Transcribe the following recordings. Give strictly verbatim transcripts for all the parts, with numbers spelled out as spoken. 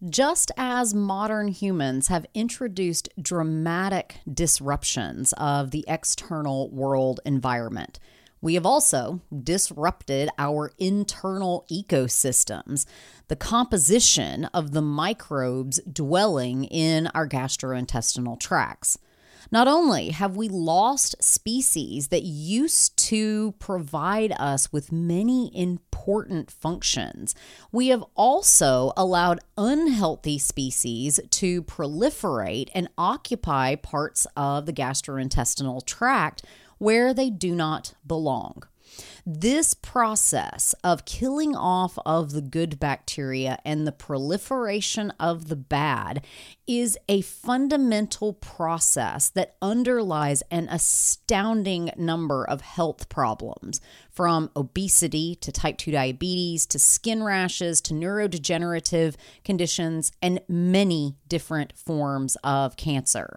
Just as modern humans have introduced dramatic disruptions of the external world environment, we have also disrupted our internal ecosystems, the composition of the microbes dwelling in our gastrointestinal tracts. Not only have we lost species that used to provide us with many important functions, we have also allowed unhealthy species to proliferate and occupy parts of the gastrointestinal tract where they do not belong. This process of killing off of the good bacteria and the proliferation of the bad is a fundamental process that underlies an astounding number of health problems, from obesity to type two diabetes to skin rashes to neurodegenerative conditions and many different forms of cancer.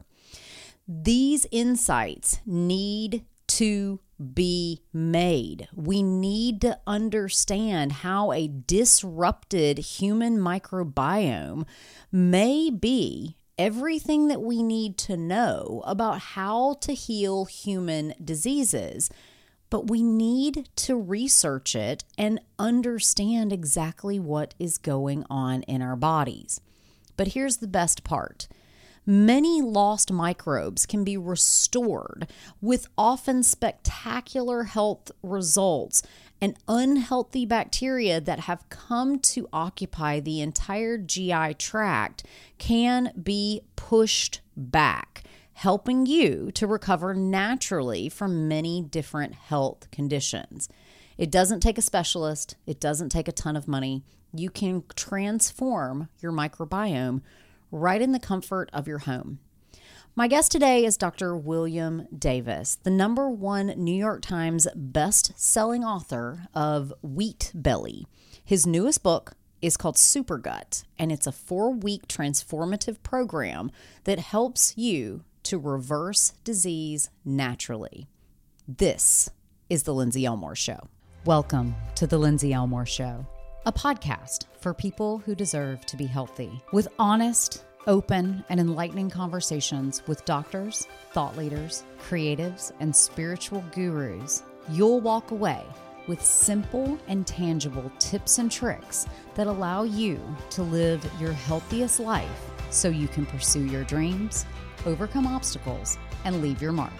These insights need to be made. We need to understand how a disrupted human microbiome may be everything that we need to know about how to heal human diseases, but we need to research it and understand exactly what is going on in our bodies. But here's the best part. Many lost microbes can be restored with often spectacular health results, and unhealthy bacteria that have come to occupy the entire G I tract can be pushed back, helping you to recover naturally from many different health conditions. It doesn't take a specialist. It doesn't take a ton of money. You can transform your microbiome right in the comfort of your home. My guest today is Doctor William Davis, the number one New York Times best-selling author of Wheat Belly. His newest book is called Super Gut, and it's a four-week transformative program that helps you to reverse disease naturally. This is The Lindsay Elmore Show. Welcome to The Lindsay Elmore Show, a podcast for people who deserve to be healthy, with honest, open, and enlightening conversations with doctors, thought leaders, creatives, and spiritual gurus. You'll walk away with simple and tangible tips and tricks that allow you to live your healthiest life so you can pursue your dreams, overcome obstacles, and leave your mark.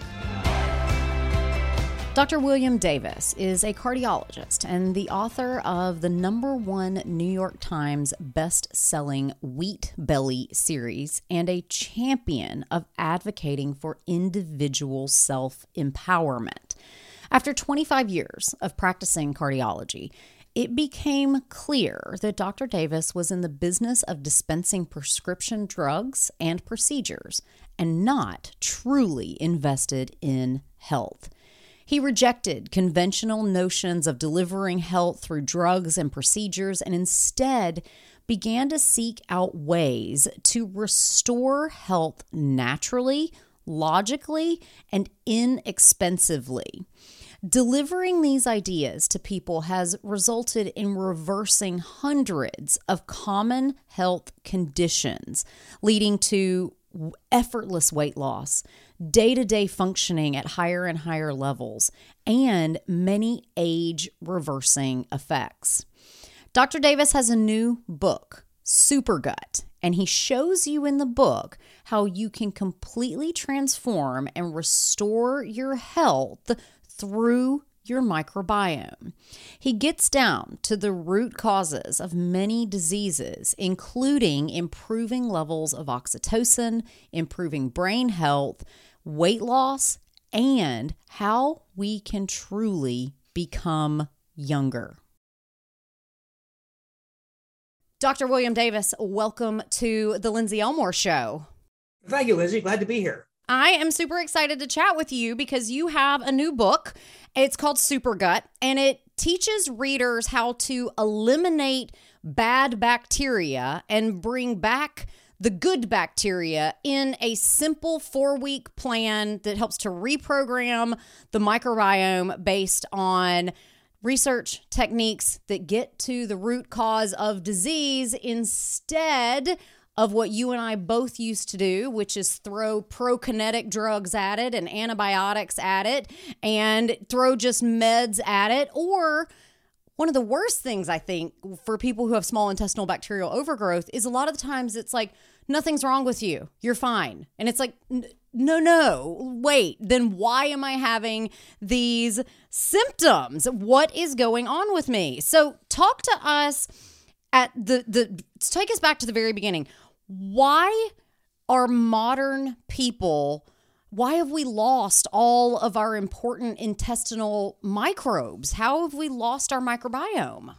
Doctor William Davis is a cardiologist and the author of the number one New York Times best-selling Wheat Belly series and a champion of advocating for individual self-empowerment. After twenty-five years of practicing cardiology, it became clear that Doctor Davis was in the business of dispensing prescription drugs and procedures and not truly invested in health. He rejected conventional notions of delivering health through drugs and procedures and instead began to seek out ways to restore health naturally, logically, and inexpensively. Delivering these ideas to people has resulted in reversing hundreds of common health conditions, leading to effortless weight loss, day-to-day functioning at higher and higher levels, and many age-reversing effects. Doctor Davis has a new book, Super Gut, and he shows you in the book how you can completely transform and restore your health through your microbiome. He gets down to the root causes of many diseases, including improving levels of oxytocin, improving brain health, weight loss, and how we can truly become younger. Doctor William Davis, welcome to the Lindsay Elmore Show. Thank you, Lindsay. Glad to be here. I am super excited to chat with you because you have a new book. It's called Super Gut, and it teaches readers how to eliminate bad bacteria and bring back the good bacteria in a simple four-week plan that helps to reprogram the microbiome based on research techniques that get to the root cause of disease instead of what you and I both used to do, which is throw prokinetic drugs at it and antibiotics at it and throw just meds at it. Or one of the worst things, I think, for people who have small intestinal bacterial overgrowth is a lot of the times it's like, nothing's wrong with you. You're fine. And it's like, no, no, wait, then why am I having these symptoms? What is going on with me? So talk to us at the, the take us back to the very beginning. Why are modern people, why have we lost all of our important intestinal microbes? How have we lost our microbiome?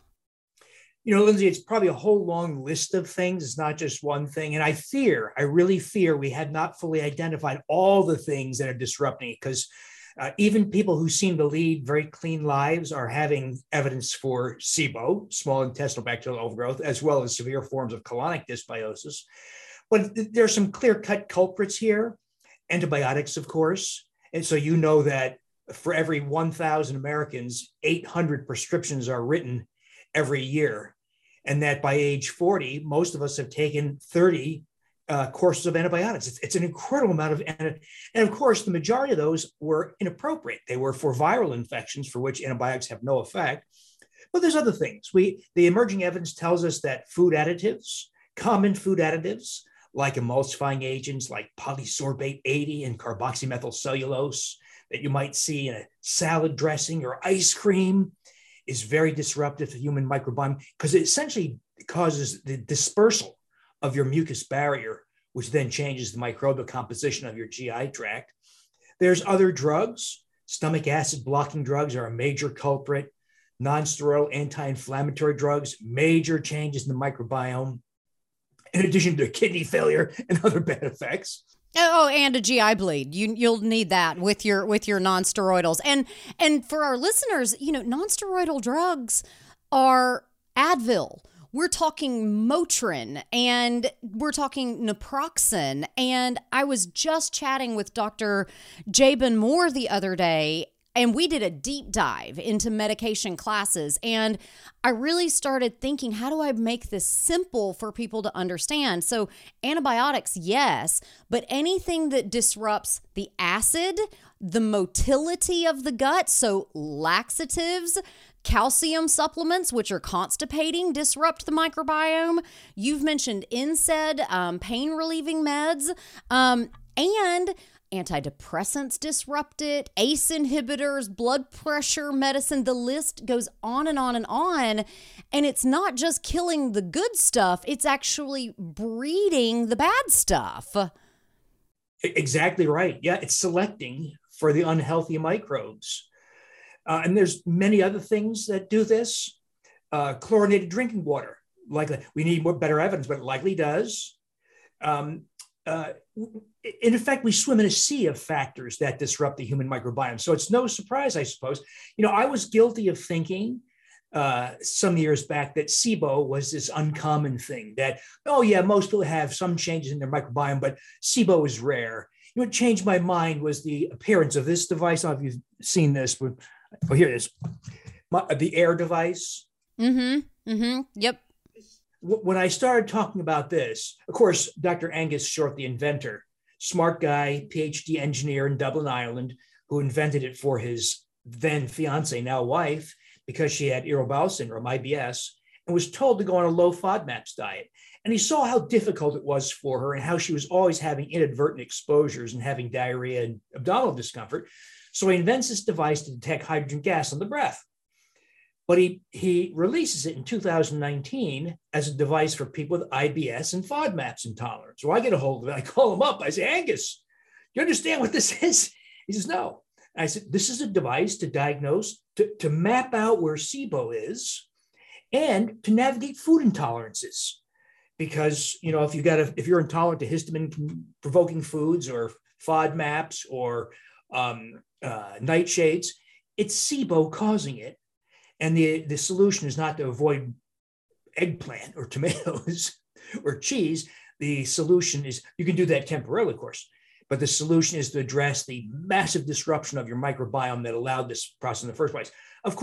You know, Lindsay, it's probably a whole long list of things. It's not just one thing. And I fear, I really fear we have not fully identified all the things that are disrupting it, because uh, even people who seem to lead very clean lives are having evidence for SIBO, small intestinal bacterial overgrowth, as well as severe forms of colonic dysbiosis. But th- there are some clear-cut culprits here. Antibiotics, of course. And so you know that for every one thousand Americans, eight hundred prescriptions are written every year. And that by age forty, most of us have taken thirty uh, courses of antibiotics. It's, it's an incredible amount of, and of course, the majority of those were inappropriate. They were for viral infections for which antibiotics have no effect. But there's other things. We, the emerging evidence tells us that food additives, common food additives, like emulsifying agents like polysorbate eighty and carboxymethylcellulose that you might see in a salad dressing or ice cream, is very disruptive to the human microbiome because it essentially causes the dispersal of your mucus barrier, which then changes the microbial composition of your G I tract. There's other drugs. Stomach acid blocking drugs are a major culprit. Non-steroidal anti-inflammatory drugs, major changes in the microbiome, in addition to kidney failure and other bad effects. Oh, and a G I bleed. You you'll need that with your with your nonsteroidals. And and for our listeners, you know, nonsteroidal drugs are Advil. We're talking Motrin and we're talking naproxen. And I was just chatting with Doctor Jabin Moore the other day, and we did a deep dive into medication classes. And I really started thinking, how do I make this simple for people to understand? So antibiotics, yes, but anything that disrupts the acid, the motility of the gut, so laxatives, calcium supplements, which are constipating, disrupt the microbiome. You've mentioned N SAID, um, pain relieving meds, um, and antidepressants disrupt it, A C E inhibitors, blood pressure medicine, the list goes on and on and on. And it's not just killing the good stuff, it's actually breeding the bad stuff. Exactly right. Yeah, it's selecting for the unhealthy microbes. Uh, and there's many other things that do this. Uh, chlorinated drinking water, likely we need more better evidence, but it likely does. Um, uh, in effect, we swim in a sea of factors that disrupt the human microbiome. So it's no surprise, I suppose. You know, I was guilty of thinking uh, some years back that SIBO was this uncommon thing that, oh yeah, most people have some changes in their microbiome, but SIBO is rare. You know, what changed my mind was the appearance of this device. I don't know if you've seen this, but oh, here it is. My, the Air device. Mm-hmm. Mm-hmm. Yep. When I started talking about this, of course, Doctor Angus Short, the inventor, smart guy, PhD engineer in Dublin, Ireland, who invented it for his then fiance, now wife, because she had irritable bowel syndrome, I B S, and was told to go on a low FODMAPs diet. And he saw how difficult it was for her and how she was always having inadvertent exposures and having diarrhea and abdominal discomfort. So he invents this device to detect hydrogen gas on the breath. But he, he releases it in two thousand nineteen as a device for people with I B S and FODMAPs intolerance. So I get a hold of it. I call him up. I say, Angus, do you understand what this is? He says, no. I said, this is a device to diagnose, to, to map out where SIBO is and to navigate food intolerances. Because, you know, if you got a, if you're intolerant to histamine provoking foods or FODMAPs or um, uh, nightshades, it's SIBO causing it. And the, the solution is not to avoid eggplant or tomatoes or cheese. The solution is, you can do that temporarily, of course, but the solution is to address the massive disruption of your microbiome that allowed this process in the first place. Of course,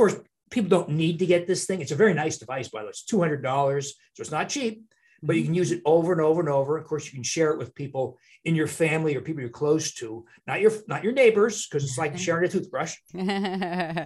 people don't need to get this thing. It's a very nice device, by the way. It's two hundred dollars, so it's not cheap, but you can use it over and over and over. Of course, you can share it with people in your family or people you're close to, not your not your neighbors, because it's like sharing a toothbrush. But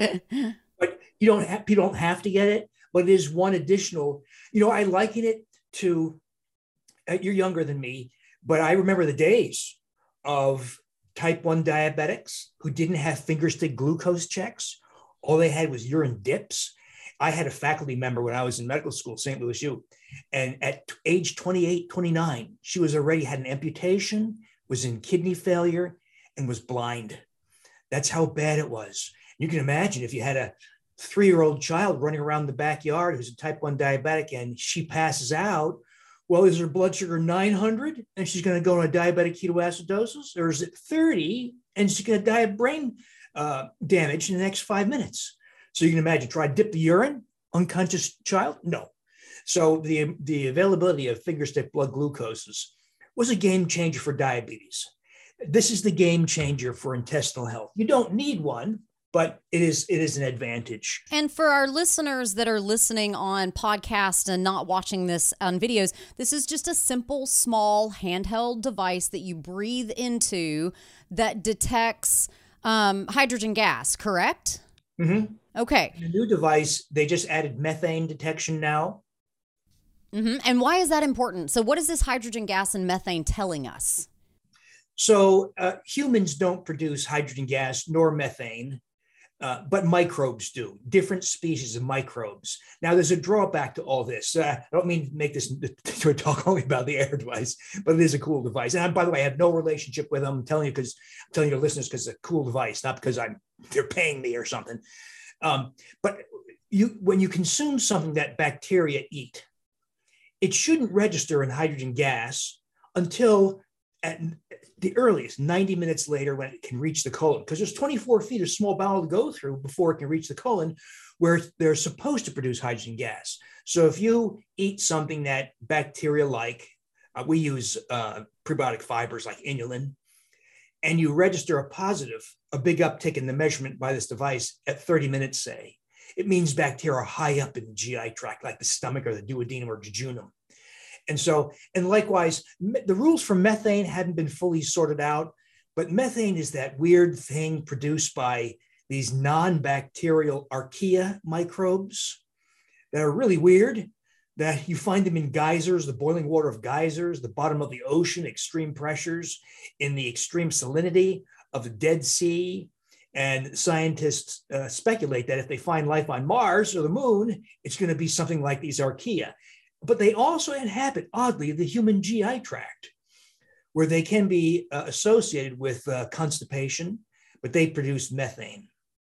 you don't have you don't have to get it. But it is one additional. You know, I liken it to. Uh, you're younger than me, but I remember the days of type one diabetics who didn't have finger stick glucose checks. All they had was urine dips. I had a faculty member when I was in medical school, Saint Louis U, and at age twenty-eight, twenty-nine, she was already had an amputation, was in kidney failure, and was blind. That's how bad it was. You can imagine if you had a three-year-old child running around the backyard who's a type one diabetic and she passes out. Well, is her blood sugar nine hundred and she's going to go on a diabetic ketoacidosis, or is it thirty and she's going to die of brain uh, damage in the next five minutes? So you can imagine, try to dip the urine, unconscious child? No. So the, the availability of finger stick blood glucoses was a game changer for diabetes. This is the game changer for intestinal health. You don't need one, but it is it is an advantage. And for our listeners that are listening on podcast and not watching this on videos, this is just a simple, small, handheld device that you breathe into that detects um, hydrogen gas, correct? Mm-hmm. Okay. The new device, they just added methane detection now. Mm-hmm. And why is that important? So what is this hydrogen gas and methane telling us? So uh, humans don't produce hydrogen gas nor methane. Uh, but microbes do, different species of microbes. Now, there's a drawback to all this. Uh, I don't mean to make this to a talk only about the Air device, but it is a cool device. And I, by the way, I have no relationship with them. I'm telling you because I'm telling your listeners because it's a cool device, not because I'm they're paying me or something. Um, but you, when you consume something that bacteria eat, it shouldn't register in hydrogen gas until at the earliest ninety minutes later when it can reach the colon, because there's twenty-four feet of small bowel to go through before it can reach the colon where they're supposed to produce hydrogen gas. So if you eat something that bacteria like, uh, we use uh, prebiotic fibers like inulin, and you register a positive, a big uptick in the measurement by this device at thirty minutes, say, it means bacteria are high up in the G I tract, like the stomach or the duodenum or jejunum. And so, and likewise, the rules for methane hadn't been fully sorted out, but methane is that weird thing produced by these non-bacterial archaea microbes that are really weird, that you find them in geysers, the boiling water of geysers, the bottom of the ocean, extreme pressures, in the extreme salinity of the Dead Sea. And scientists uh, speculate that if they find life on Mars or the moon, it's going to be something like these archaea. But they also inhabit, oddly, the human G I tract, where they can be uh, associated with uh, constipation, but they produce methane.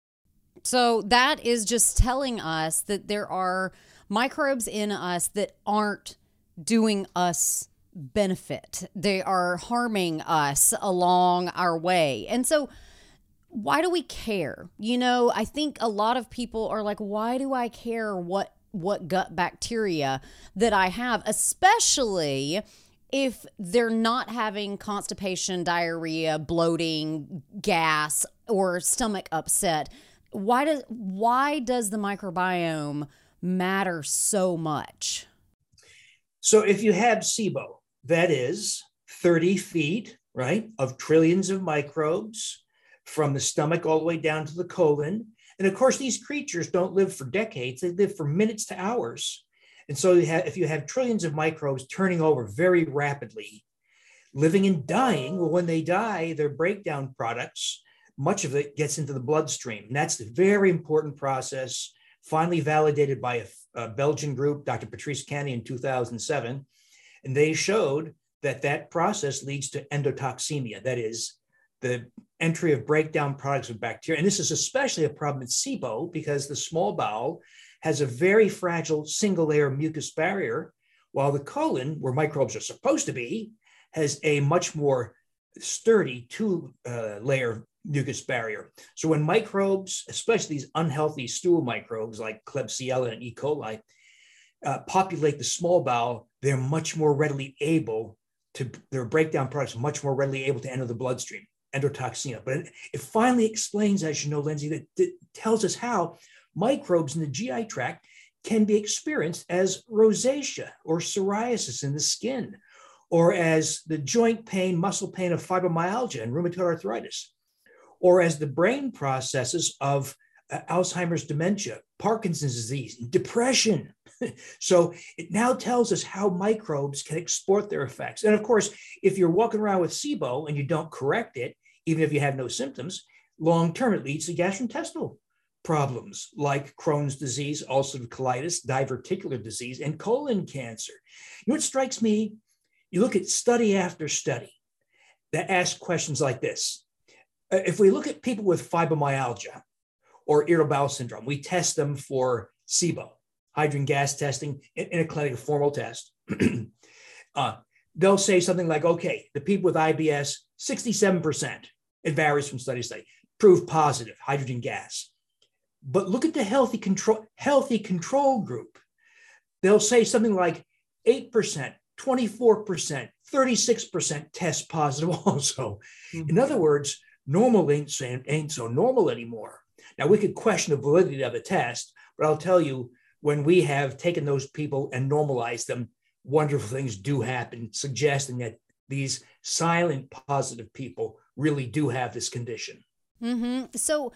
So that is just telling us that there are microbes in us that aren't doing us benefit. They are harming us along our way. And so why do we care? You know, I think a lot of people are like, why do I care what what gut bacteria that I have, especially if they're not having constipation, diarrhea, bloating, gas, or stomach upset? Why does why does the microbiome matter so much? So if you have SIBO, that is thirty feet, right, of trillions of microbes from the stomach all the way down to the colon. And of course, these creatures don't live for decades. They live for minutes to hours. And so you have, if you have trillions of microbes turning over very rapidly, living and dying, well, when they die, their breakdown products, much of it gets into the bloodstream. And that's the very important process, finally validated by a, a Belgian group, Doctor Patrice Canny, in two thousand seven. And they showed that that process leads to endotoxemia. That is, the entry of breakdown products of bacteria. And this is especially a problem in SIBO because the small bowel has a very fragile single layer mucus barrier, while the colon, where microbes are supposed to be, has a much more sturdy two uh, layer mucus barrier. So when microbes, especially these unhealthy stool microbes like Klebsiella and E. coli, uh, populate the small bowel, they're much more readily able to, their breakdown products are much more readily able to enter the bloodstream. Endotoxemia. But it, it finally explains, as you know, Lindsay, that it tells us how microbes in the G I tract can be experienced as rosacea or psoriasis in the skin, or as the joint pain, muscle pain of fibromyalgia and rheumatoid arthritis, or as the brain processes of uh, Alzheimer's dementia, Parkinson's disease, depression. So it now tells us how microbes can export their effects. And of course, if you're walking around with SIBO and you don't correct it, even if you have no symptoms, long-term it leads to gastrointestinal problems like Crohn's disease, ulcerative colitis, diverticular disease, and colon cancer. You know what strikes me? You look at study after study that ask questions like this. If we look at people with fibromyalgia or irritable bowel syndrome, we test them for SIBO, hydrogen gas testing in a clinic, a formal test. uh, they'll say something like, okay, the people with I B S, sixty-seven percent, it varies from study to study, prove positive, hydrogen gas. But look at the healthy control, healthy control group. They'll say something like eight percent, twenty-four percent, thirty-six percent test positive also. Mm-hmm. In other words, normal ain't, ain't so normal anymore. Now, we could question the validity of the test, but I'll tell you, when we have taken those people and normalized them, wonderful things do happen, suggesting that these silent positive people really do have this condition. Mm-hmm. So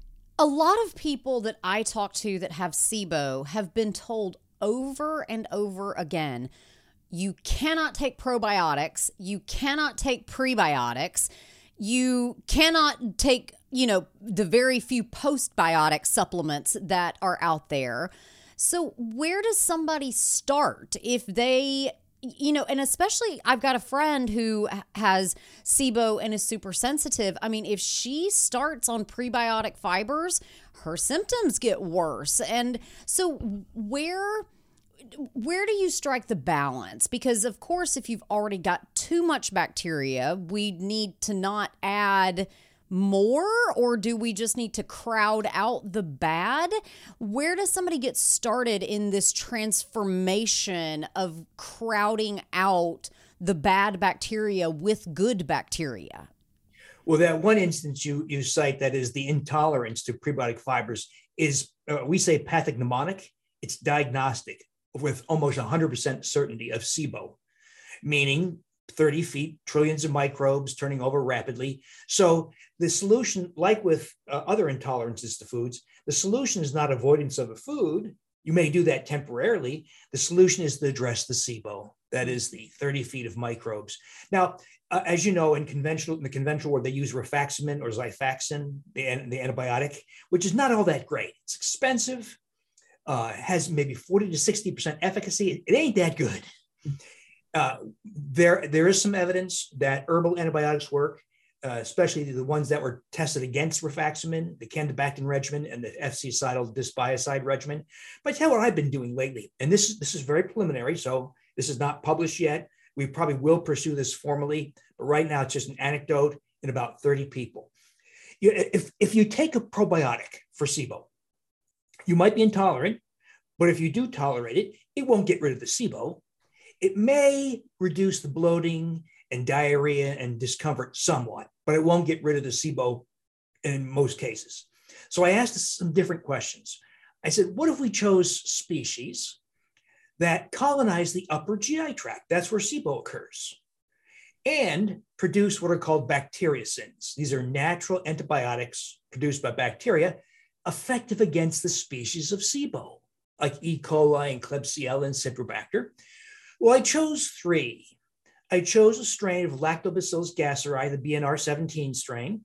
a lot of people that I talk to that have SIBO have been told over and over again, you cannot take probiotics, you cannot take prebiotics, you cannot take, you know, the very few postbiotic supplements that are out there. So where does somebody start if they, you know, and especially I've got a friend who has SIBO and is super sensitive. I mean, if she starts on prebiotic fibers, her symptoms get worse. And so where... Where do you strike the balance? Because, of course, if you've already got too much bacteria, we need to not add more, or do we just need to crowd out the bad? Where does somebody get started in this transformation of crowding out the bad bacteria with good bacteria? Well, that one instance you, you cite that is the intolerance to prebiotic fibers is, uh, we say pathognomonic, it's diagnostic, with almost one hundred percent certainty of SIBO, meaning thirty feet, trillions of microbes turning over rapidly. So the solution, like with uh, other intolerances to foods, the solution is not avoidance of a food. You may do that temporarily. The solution is to address the SIBO, that is the thirty feet of microbes. Now, uh, as you know, in conventional, in the conventional world, they use rifaximin or Xifaxan, the, the antibiotic, which is not all that great. It's expensive. Uh, has maybe forty to sixty percent efficacy. It ain't that good. Uh, there, there is some evidence that herbal antibiotics work, uh, especially the ones that were tested against rifaximin, the Candibactin regimen, and the F-C-Cytyl disbiocide regimen. But I tell you what I've been doing lately, and this, this is very preliminary, so this is not published yet. We probably will pursue this formally, but right now it's just an anecdote in about thirty people. You, if, if you take a probiotic for SIBO, you might be intolerant, but if you do tolerate it, it won't get rid of the SIBO. It may reduce the bloating and diarrhea and discomfort somewhat, but it won't get rid of the SIBO in most cases. So I asked some different questions. I said, what if we chose species that colonize the upper G I tract? That's where SIBO occurs. And produce what are called bacteriocins. These are natural antibiotics produced by bacteria effective against the species of SIBO, like E. coli and Klebsiella and Citrobacter. Well, I chose three. I chose a strain of Lactobacillus gasseri, the B N R seventeen strain.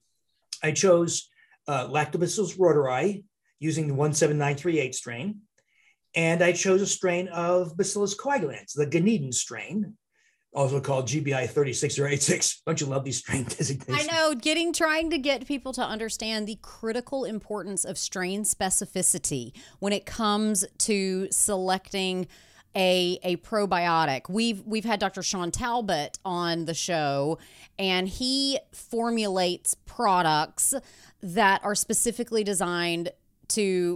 I chose uh, Lactobacillus rhodori using the one seven nine three eight strain. And I chose a strain of Bacillus coagulans, the Gunnedain strain, also called G B I three six zero eight six. Don't you love these strain designations? I know, getting, trying to get people to understand the critical importance of strain specificity when it comes to selecting a a probiotic. We've we've had Doctor Sean Talbot on the show, and he formulates products that are specifically designed to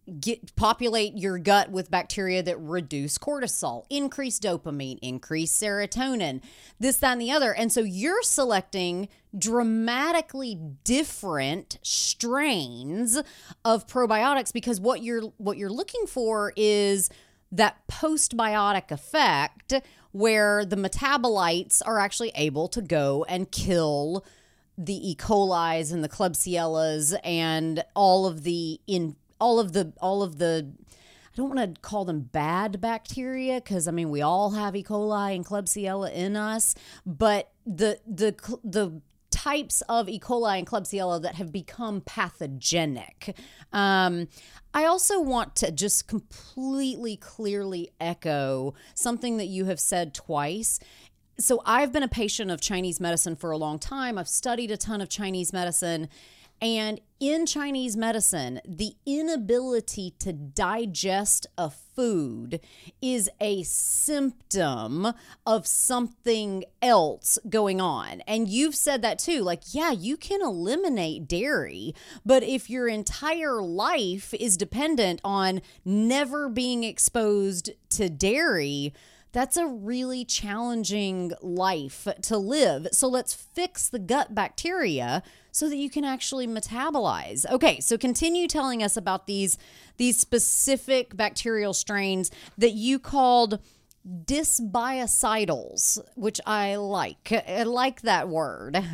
get populate your gut with bacteria that reduce cortisol, increase dopamine, increase serotonin, this, that, and the other. And so you're selecting dramatically different strains of probiotics because what you're what you're looking for is that postbiotic effect where the metabolites are actually able to go and kill the E. coli's and the Klebsiellas and all of the in all of the all of the I don't want to call them bad bacteria because I mean we all have E. coli and Klebsiella in us, but the the the types of E. coli and Klebsiella that have become pathogenic. Um, I also want to just completely clearly echo something that you have said twice. So I've been a patient of Chinese medicine for a long time. I've studied a ton of Chinese medicine. And in Chinese medicine, the inability to digest a food is a symptom of something else going on. And you've said that too. Like, yeah, you can eliminate dairy, but if your entire life is dependent on never being exposed to dairy, that's a really challenging life to live. So let's fix the gut bacteria so that you can actually metabolize. Okay, so continue telling us about these, these specific bacterial strains that you called dysbiocidals, which I like. I like that word.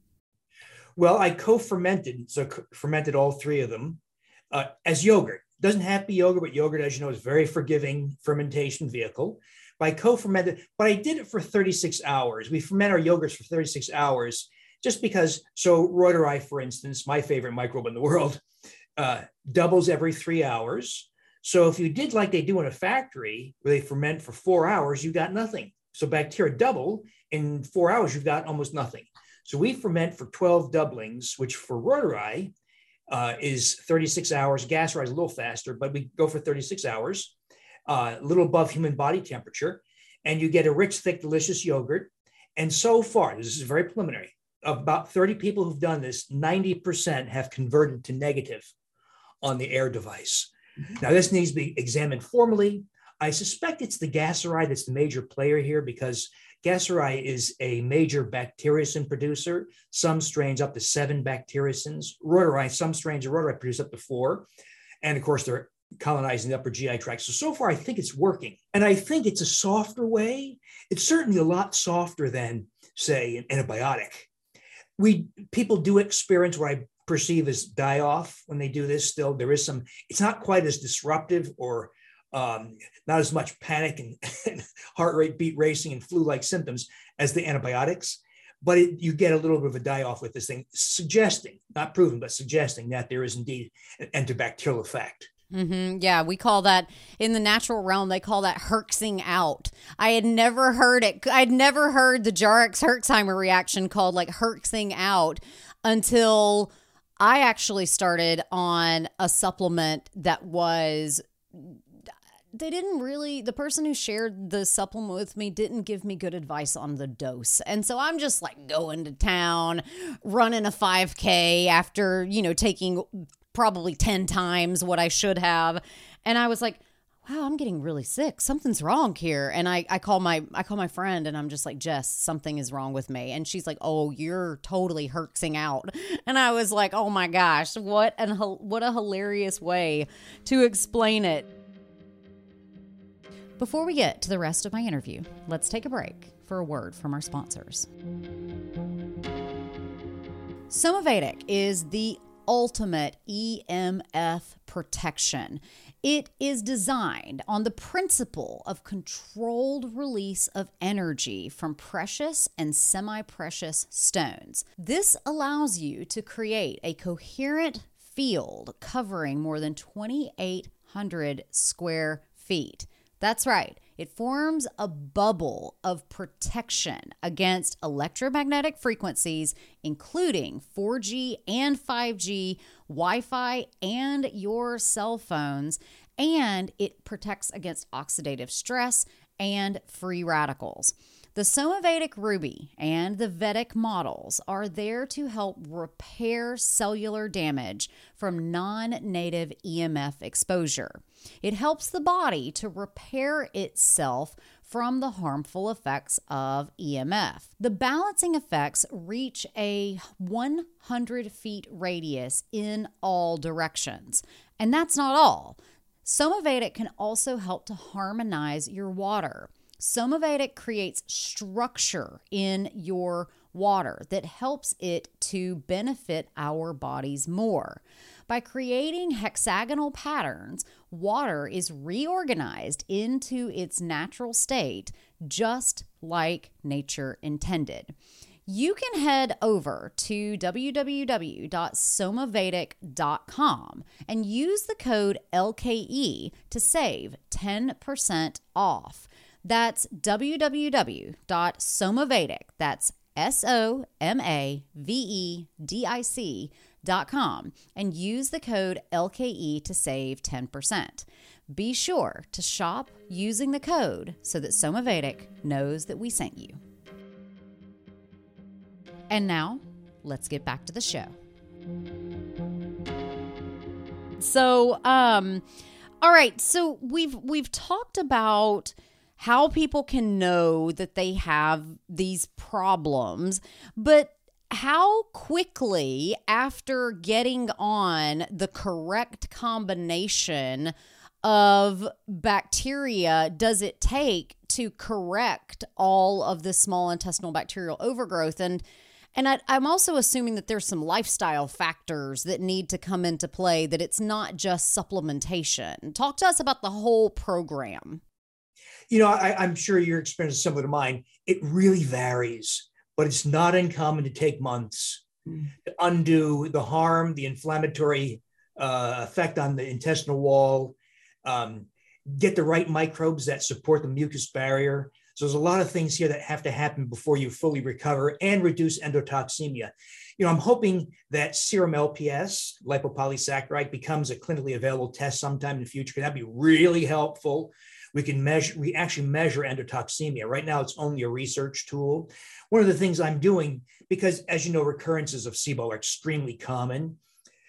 Well, I co-fermented, so fermented all three of them uh, as yogurt. Doesn't have to be yogurt, but yogurt, as you know, is a very forgiving fermentation vehicle. By co-fermented, but I did it for thirty-six hours. We ferment our yogurts for thirty-six hours just because, so Reuteri, for instance, my favorite microbe in the world, uh, doubles every three hours. So if you did like they do in a factory where they ferment for four hours, you got nothing. So bacteria double in four hours, you've got almost nothing. So we ferment for twelve doublings, which for Reuteri uh, is thirty-six hours. Gasseri is a little faster, but we go for thirty-six hours. Uh, a little above human body temperature, and you get a rich, thick, delicious yogurt. And so far, this is very preliminary, of about thirty people who've done this, ninety percent have converted to negative on the Air device. Mm-hmm. Now, this needs to be examined formally. I suspect it's the Gasseri that's the major player here because Gasseri is a major bacteriocin producer. Some strains up to seven bacteriocins. Reuteri, some strains of Reuteri produce up to four. And of course, they're colonizing the upper G I tract. So, so far, I think it's working. And I think it's a softer way. It's certainly a lot softer than, say, an antibiotic. We people do experience what I perceive as die-off when they do this still. There is some, it's not quite as disruptive or um, not as much panic and, and heart rate beat racing and flu-like symptoms as the antibiotics. But it, you get a little bit of a die-off with this thing, suggesting, not proven, but suggesting that there is indeed an antibacterial effect. Mm-hmm. Yeah, we call that in the natural realm, they call that herxing out. I had never heard it. I'd never heard the Jarix-Herxheimer reaction called like herxing out until I actually started on a supplement that was, they didn't really, the person who shared the supplement with me didn't give me good advice on the dose. And so I'm just like going to town, running a five K after, you know, taking probably ten times what I should have. And I was like, wow, I'm getting really sick. Something's wrong here. And I, I call my, I call my friend and I'm just like, Jess, something is wrong with me. And she's like, oh, you're totally herxing out. And I was like, oh my gosh, what an, what a hilarious way to explain it. Before we get to the rest of my interview, let's take a break for a word from our sponsors. Somavedic is the ultimate E M F protection. It is designed on the principle of controlled release of energy from precious and semi-precious stones. This allows you to create a coherent field covering more than twenty-eight hundred square feet. That's right. It forms a bubble of protection against electromagnetic frequencies, including four G and five G, Wi-Fi, and your cell phones, and it protects against oxidative stress and free radicals. The Somavedic Ruby and the Vedic models are there to help repair cellular damage from non-native E M F exposure. It helps the body to repair itself from the harmful effects of E M F. The balancing effects reach a one hundred feet radius in all directions. And that's not all. Somavedic can also help to harmonize your water. Somavedic creates structure in your water that helps it to benefit our bodies more. By creating hexagonal patterns, water is reorganized into its natural state, just like nature intended. You can head over to w w w dot somavedic dot com and use the code L K E to save ten percent off. That's w w w dot somavedic, that's S O M A V E D I C dot com, and use the code L K E to save ten percent. Be sure to shop using the code so that Somavedic knows that we sent you. And now, let's get back to the show. So, um, all right. So we've we've talked about how people can know that they have these problems, but how quickly after getting on the correct combination of bacteria does it take to correct all of the small intestinal bacterial overgrowth? And And I, I'm also assuming that there's some lifestyle factors that need to come into play, that it's not just supplementation. Talk to us about the whole program. You know, I, I'm sure your experience is similar to mine. It really varies, but it's not uncommon to take months mm. to undo the harm, the inflammatory uh, effect on the intestinal wall, um, get the right microbes that support the mucus barrier. So there's a lot of things here that have to happen before you fully recover and reduce endotoxemia. You know, I'm hoping that serum L P S, lipopolysaccharide, becomes a clinically available test sometime in the future, because that'd be really helpful. We can measure, we actually measure endotoxemia. Right now, it's only a research tool. One of the things I'm doing, because as you know, recurrences of SIBO are extremely common.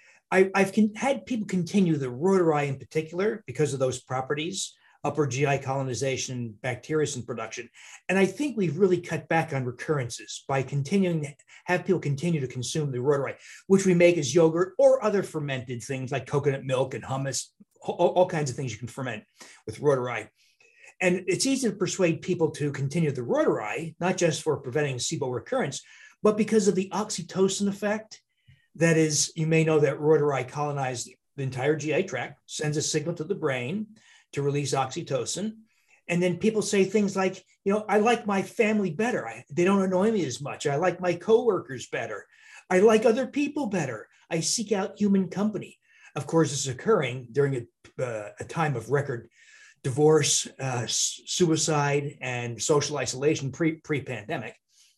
I, I've con- had people continue the Reuteri in particular because of those properties, upper G I colonization, bacteriocin production. And I think we've really cut back on recurrences by continuing to have people continue to consume the Reuteri, which we make as yogurt or other fermented things like coconut milk and hummus, all, all kinds of things you can ferment with Reuteri. And it's easy to persuade people to continue the Reuteri, not just for preventing SIBO recurrence, but because of the oxytocin effect. That is, you may know that Reuteri colonizes the entire G I tract, sends a signal to the brain to release oxytocin. And then people say things like, you know, I like my family better. I, they don't annoy me as much. I like my coworkers better. I like other people better. I seek out human company. Of course, it's occurring during a, uh, a time of record divorce, uh, suicide, and social isolation pre, pre-pandemic.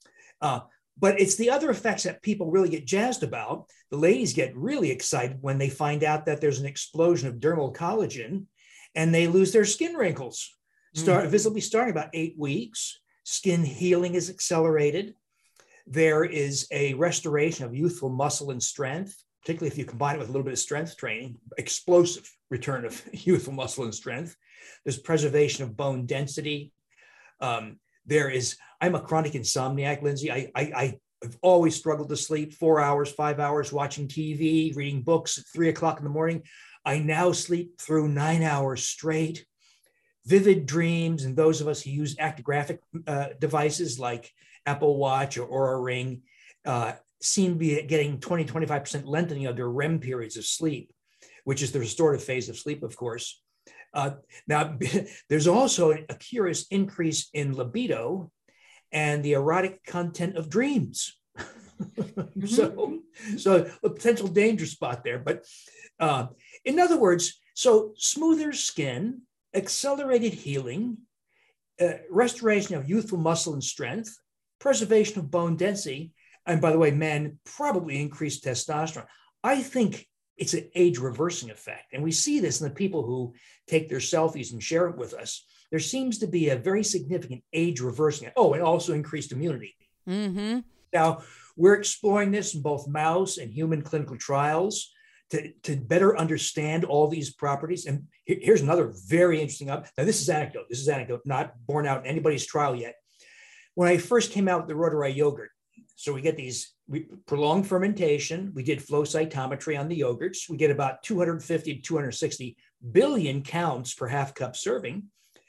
Uh, but it's the other effects that people really get jazzed about. The ladies get really excited when they find out that there's an explosion of dermal collagen, and they lose their skin wrinkles, start mm-hmm. visibly starting about eight weeks. Skin healing is accelerated. There is a restoration of youthful muscle and strength, particularly if you combine it with a little bit of strength training, explosive return of youthful muscle and strength. There's preservation of bone density. Um, there is, I'm a chronic insomniac, Lindsay. I, I, I've always struggled to sleep four hours, five hours, watching T V, reading books at three o'clock in the morning. I now sleep through nine hours straight. Vivid dreams, and those of us who use actigraphic uh, devices like Apple Watch or Oura Ring uh, seem to be getting twenty, twenty-five percent lengthening of their R E M periods of sleep, which is the restorative phase of sleep, of course. Uh, now, there's also a curious increase in libido and the erotic content of dreams. Mm-hmm. so, so a potential danger spot there. But uh, in other words, so smoother skin, accelerated healing, uh, restoration of youthful muscle and strength, preservation of bone density, and by the way, men probably increased testosterone. I think it's an age reversing effect. And we see this in the people who take their selfies and share it with us. there seems to be a very significant age reversing. Oh, and also increased immunity. Mm-hmm. Now, we're exploring this in both mouse and human clinical trials to, to better understand all these properties. And here's another very interesting up. Now, this is anecdote. This is anecdote, not borne out in anybody's trial yet. When I first came out with the Rhodori yogurt, so we get these we, prolonged fermentation. We did flow cytometry on the yogurts. We get about two hundred fifty to two hundred sixty billion counts per half cup serving.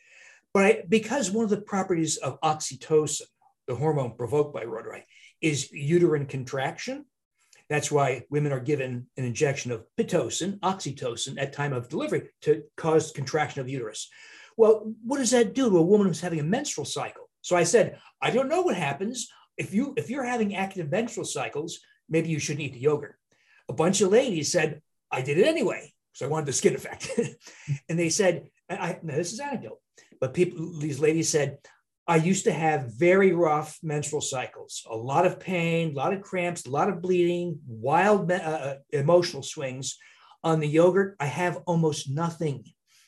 But I, because one of the properties of oxytocin, the hormone provoked by Rhodori, is uterine contraction. That's why women are given an injection of Pitocin, oxytocin, at time of delivery to cause contraction of the uterus. Well, what does that do to a woman who's having a menstrual cycle? So I said, I don't know what happens. If, you, if you're having active menstrual cycles, maybe you shouldn't eat the yogurt. A bunch of ladies said, I did it anyway. So I wanted the skin effect. And they said, I, now this is anecdote, but people, these ladies said, I used to have very rough menstrual cycles, a lot of pain, a lot of cramps, a lot of bleeding, wild uh, emotional swings. On the yogurt, I have almost nothing.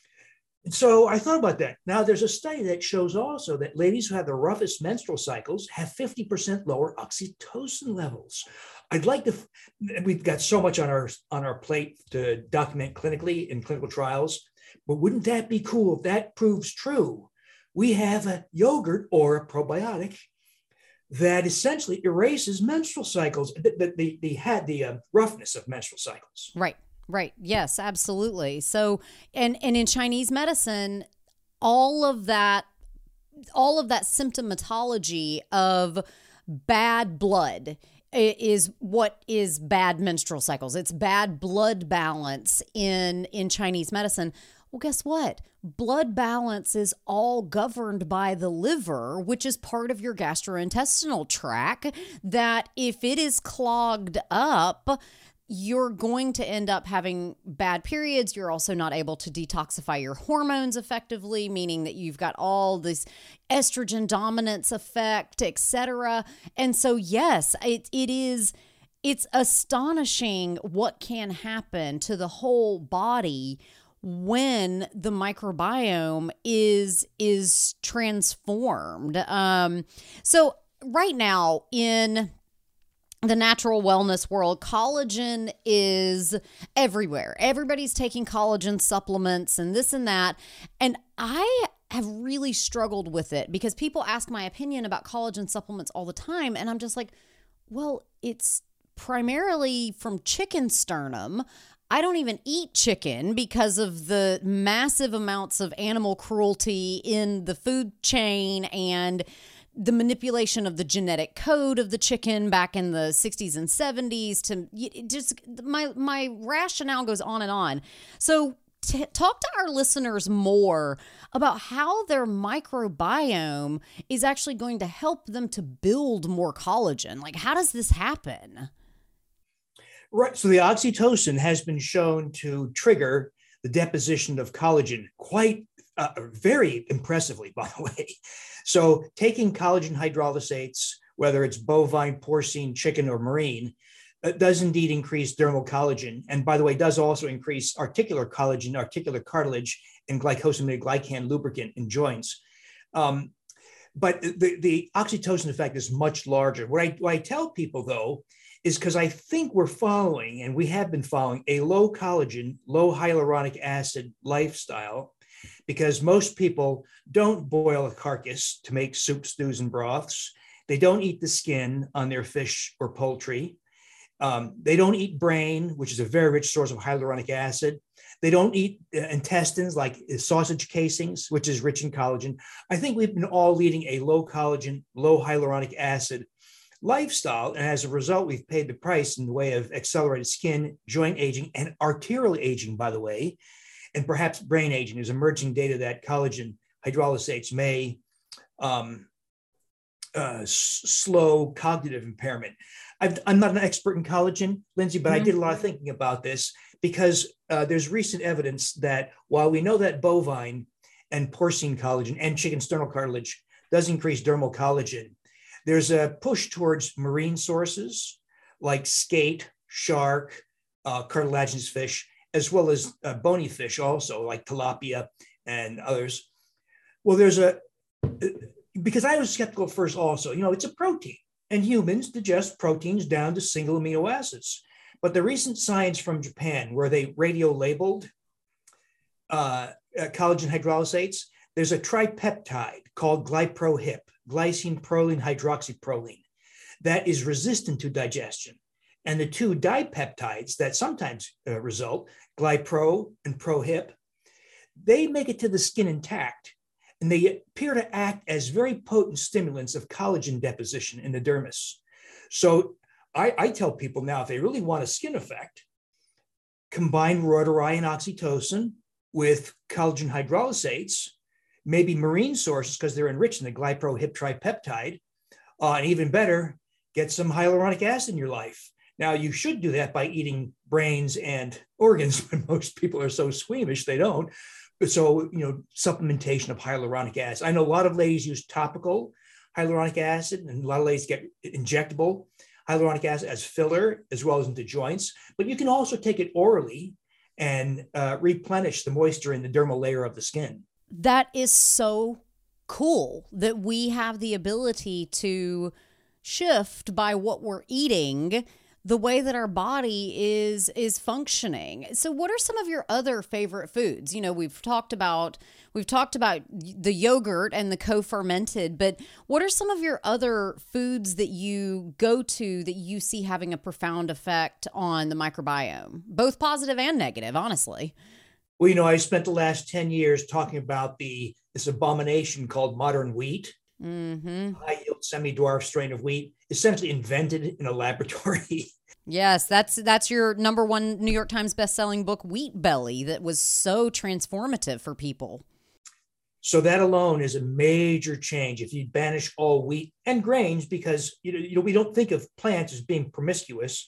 And so I thought about that. Now, there's a study that shows also that ladies who have the roughest menstrual cycles have fifty percent lower oxytocin levels. I'd like to, we've got so much on our, on our plate to document clinically in clinical trials, but wouldn't that be cool if that proves true? We have a yogurt or a probiotic that essentially erases menstrual cycles, the, the, the, the, had the uh, roughness of menstrual cycles. Right. Right. Yes, absolutely. So, and, and in Chinese medicine, all of that, all of that symptomatology of bad blood is what is bad menstrual cycles. It's bad blood balance in, in Chinese medicine. Well, guess what? Blood balance is all governed by the liver, which is part of your gastrointestinal tract, that if it is clogged up, you're going to end up having bad periods. You're also not able to detoxify your hormones effectively, meaning that you've got all this estrogen dominance effect, et cetera. And so, yes, it, it is, it's astonishing what can happen to the whole body when the microbiome is, is transformed. Um, so right now in the natural wellness world, collagen is everywhere. Everybody's taking collagen supplements and this and that. And I have really struggled with it because people ask my opinion about collagen supplements all the time. And I'm just like, well, it's primarily from chicken sternum. I don't even eat chicken because of the massive amounts of animal cruelty in the food chain and the manipulation of the genetic code of the chicken back in the sixties and seventies to just my my rationale goes on and on. So t- talk to our listeners more about how their microbiome is actually going to help them to build more collagen. Like, how does this happen? Right. So the oxytocin has been shown to trigger the deposition of collagen quite uh, very impressively, by the way. So taking collagen hydrolysates, whether it's bovine, porcine, chicken, or marine, it does indeed increase dermal collagen. And by the way, does also increase articular collagen, articular cartilage, and glycosamine glycan lubricant in joints. Um, but the, the oxytocin effect is much larger. What I, what I tell people, though, is because I think we're following, and we have been following, a low collagen, low hyaluronic acid lifestyle, because most people don't boil a carcass to make soup, stews, and broths. They don't eat the skin on their fish or poultry. Um, they don't eat brain, which is a very rich source of hyaluronic acid. They don't eat uh, intestines like sausage casings, which is rich in collagen. I think we've been all leading a low collagen, low hyaluronic acid lifestyle. And as a result, we've paid the price in the way of accelerated skin, joint aging, and arterial aging, by the way, and perhaps brain aging. There's emerging data that collagen hydrolysates may um, uh, s- slow cognitive impairment. I've, I'm not an expert in collagen, Lindsay, but mm-hmm. I did a lot of thinking about this because uh, there's recent evidence that while we know that bovine and porcine collagen and chicken sternal cartilage does increase dermal collagen, there's a push towards marine sources like skate, shark, uh, cartilaginous fish, as well as uh, bony fish also like tilapia and others. Well, there's a, because I was skeptical at first also, you know, it's a protein and humans digest proteins down to single amino acids. But the recent science from Japan, where they radio labeled uh, uh, collagen hydrolysates, there's a tripeptide called glyprohip, glycine proline hydroxyproline, that is resistant to digestion. And the two dipeptides that sometimes uh, result, glypro and prohip, they make it to the skin intact. And they appear to act as very potent stimulants of collagen deposition in the dermis. So I, I tell people now, if they really want a skin effect, combine reuteri and oxytocin with collagen hydrolysates, maybe marine sources because they're enriched in the glyprohip tripeptide, uh, and even better, get some hyaluronic acid in your life. Now, you should do that by eating brains and organs, but most people are so squeamish they don't. So, you know, supplementation of hyaluronic acid. I know a lot of ladies use topical hyaluronic acid, and a lot of ladies get injectable hyaluronic acid as filler, as well as into joints. But you can also take it orally and uh, replenish the moisture in the dermal layer of the skin. That is so cool that we have the ability to shift by what we're eating the way that our body is is functioning. So what are some of your other favorite foods? You know, we've talked about we've talked about the yogurt and the co-fermented, but what are some of your other foods that you go to that you see having a profound effect on the microbiome, both positive and negative, honestly? Well, you know, I spent the last ten years talking about the this abomination called modern wheat. Mm-hmm. High-yield semi-dwarf strain of wheat, essentially invented in a laboratory. Yes, that's that's your number one New York Times best-selling book, Wheat Belly, that was so transformative for people. So that alone is a major change if you banish all wheat and grains, because you know, you know we don't think of plants as being promiscuous,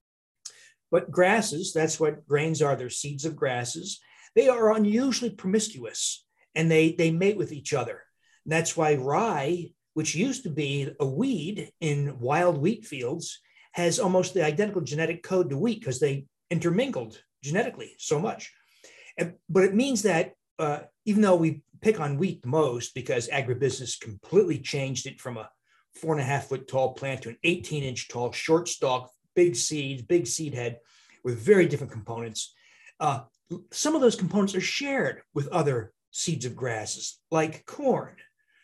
but grasses, that's what grains are. They're seeds of grasses. They are unusually promiscuous, and they they mate with each other. And that's why rye, which used to be a weed in wild wheat fields, has almost the identical genetic code to wheat because they intermingled genetically so much. And, but it means that uh, even though we pick on wheat the most because agribusiness completely changed it from a four and a half foot tall plant to an eighteen inch tall, short stalk, big seeds, big seed head with very different components. Uh, some of those components are shared with other seeds of grasses like corn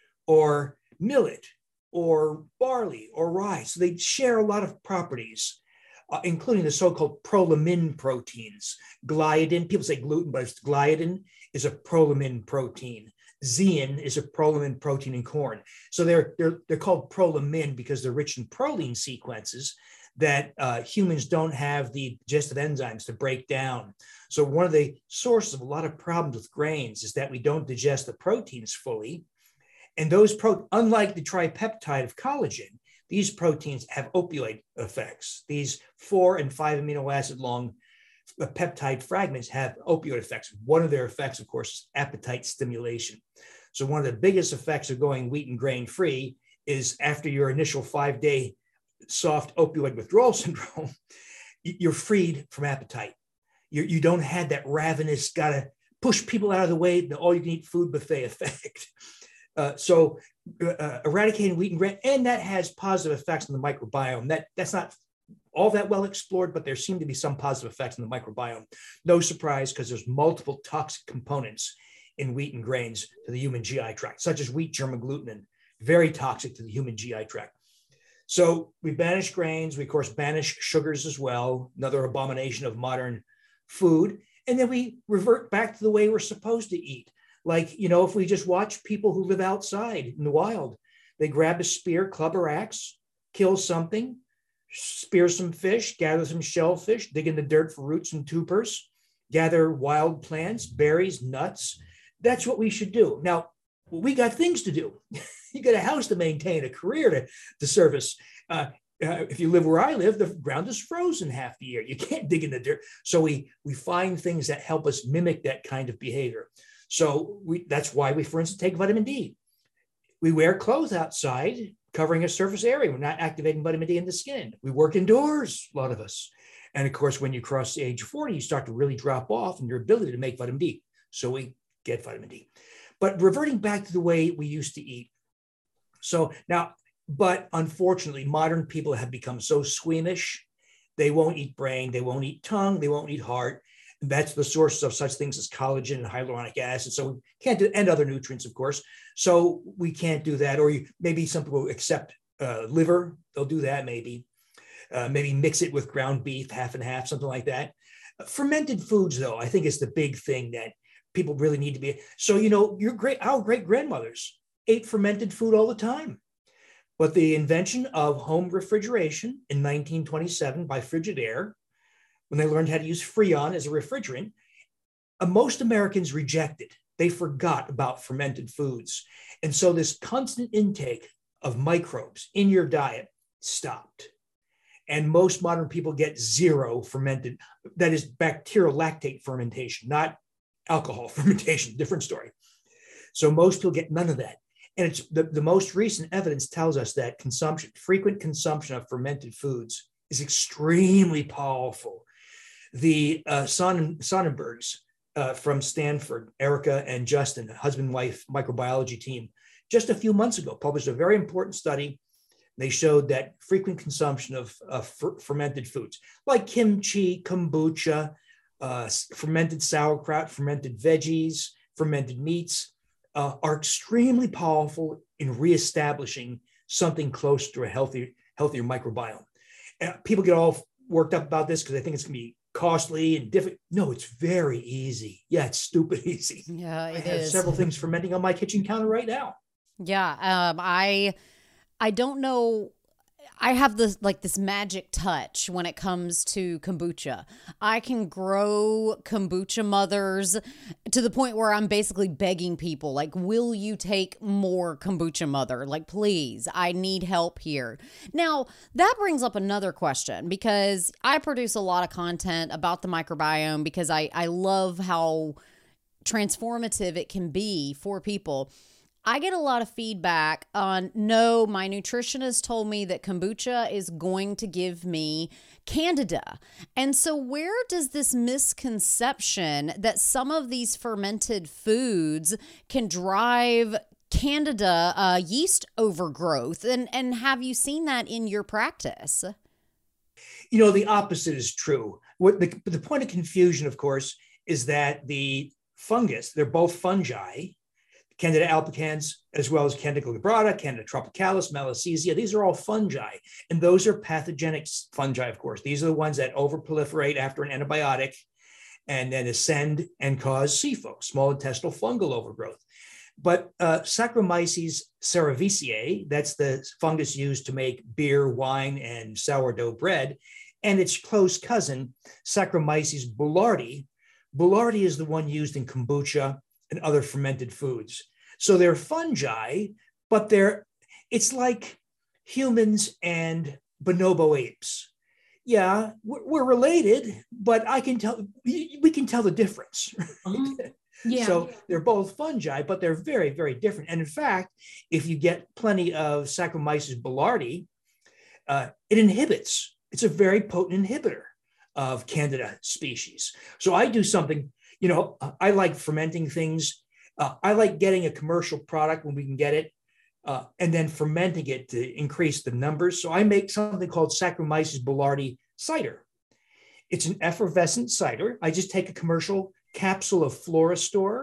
or millet or barley or rye. So they share a lot of properties, uh, including the so-called prolamin proteins. Gliadin, people say gluten, but it's gliadin is a prolamin protein. Zein is a prolamin protein in corn. So they're, they're, they're called prolamin because they're rich in proline sequences that uh, humans don't have the digestive enzymes to break down. So one of the sources of a lot of problems with grains is that we don't digest the proteins fully. And those, pro- unlike the tripeptide of collagen, these proteins have opioid effects. These four and five amino acid long peptide fragments have opioid effects. One of their effects, of course, is appetite stimulation. So one of the biggest effects of going wheat and grain free is after your initial five day soft opioid withdrawal syndrome, you're freed from appetite. You, you don't have that ravenous, gotta push people out of the way, the all you can eat food buffet effect. Uh, so uh, eradicating wheat and grain, and that has positive effects on the microbiome. That, that's not all that well explored, but there seem to be some positive effects on the microbiome. No surprise, because there's multiple toxic components in wheat and grains to the human G I tract, such as wheat germ agglutinin, very toxic to the human G I tract. So we banish grains. We, of course, banish sugars as well, another abomination of modern food. And then we revert back to the way we're supposed to eat. Like, you know, if we just watch people who live outside in the wild, they grab a spear, club, or axe, kill something, spear some fish, gather some shellfish, dig in the dirt for roots and tubers, gather wild plants, berries, nuts. That's what we should do. Now, we got things to do. You got a house to maintain, a career to, to service. Uh, uh, if you live where I live, the ground is frozen half the year. You can't dig in the dirt. So we, we find things that help us mimic that kind of behavior. So we, that's why we, for instance, take vitamin D. We wear clothes outside, covering a surface area. We're not activating vitamin D in the skin. We work indoors, a lot of us. And of course, when you cross the age of forty, you start to really drop off in your ability to make vitamin D. So we get vitamin D. But reverting back to the way we used to eat. So now, but unfortunately, modern people have become so squeamish. They won't eat brain, they won't eat tongue, they won't eat heart. And that's the source of such things as collagen and hyaluronic acid. So we can't do, and other nutrients, of course. So we can't do that. Or you, maybe some people accept uh, liver, they'll do that maybe. Uh, maybe mix it with ground beef, half and half, something like that. Uh, fermented foods, though, I think is the big thing that people really need to be. So, you know, your great, our great grandmothers ate fermented food all the time. But the invention of home refrigeration in nineteen twenty-seven by Frigidaire, when they learned how to use Freon as a refrigerant, uh, most Americans rejected. They forgot about fermented foods. And so this constant intake of microbes in your diet stopped. And most modern people get zero fermented, that is bacterial lactate fermentation, not alcohol fermentation, different story. So most people get none of that. And it's the, the most recent evidence tells us that consumption, frequent consumption of fermented foods is extremely powerful. The uh, Sonnen, Sonnenbergs uh, from Stanford, Erica and Justin, husband and wife microbiology team, just a few months ago published a very important study. They showed that frequent consumption of, of fer- fermented foods like kimchi, kombucha, uh, fermented sauerkraut, fermented veggies, fermented meats, Uh, are extremely powerful in reestablishing something close to a healthy, healthier microbiome. And people get all worked up about this because they think it's going to be costly and different. No, it's very easy. Yeah, it's stupid easy. Yeah, it I have is. several things fermenting on my kitchen counter right now. Yeah, um, I I don't know. I have this like this magic touch when it comes to kombucha. I can grow kombucha mothers to the point where I'm basically begging people, like, will you take more kombucha mother? Like, please, I need help here. Now, that brings up another question because I produce a lot of content about the microbiome because I, I love how transformative it can be for people. I get a lot of feedback on, no, my nutritionist told me that kombucha is going to give me candida. And so where does this misconception that some of these fermented foods can drive candida uh, yeast overgrowth? And, and have you seen that in your practice? You know, the opposite is true. What the, the point of confusion, of course, is that the fungus, they're both fungi, Candida albicans, as well as Candida glabrata, Candida tropicalis, Malassezia. These are all fungi, and those are pathogenic fungi, of course. These are the ones that overproliferate after an antibiotic and then ascend and cause S I F O, small intestinal fungal overgrowth. But uh, Saccharomyces cerevisiae, that's the fungus used to make beer, wine, and sourdough bread, and its close cousin, Saccharomyces boulardii. Boulardii is the one used in kombucha and other fermented foods. So they're fungi, but they're, it's like humans and bonobo apes. Yeah, we're, we're related, but I can tell, we can tell the difference. Uh-huh. Yeah. So they're both fungi, but they're very, very different. And in fact, if you get plenty of Saccharomyces boulardii, uh, it inhibits, it's a very potent inhibitor of Candida species. So I do something, you know, I like fermenting things. Uh, I like getting a commercial product when we can get it, uh, and then fermenting it to increase the numbers. So I make something called Saccharomyces boulardii cider. It's an effervescent cider. I just take a commercial capsule of Florastor,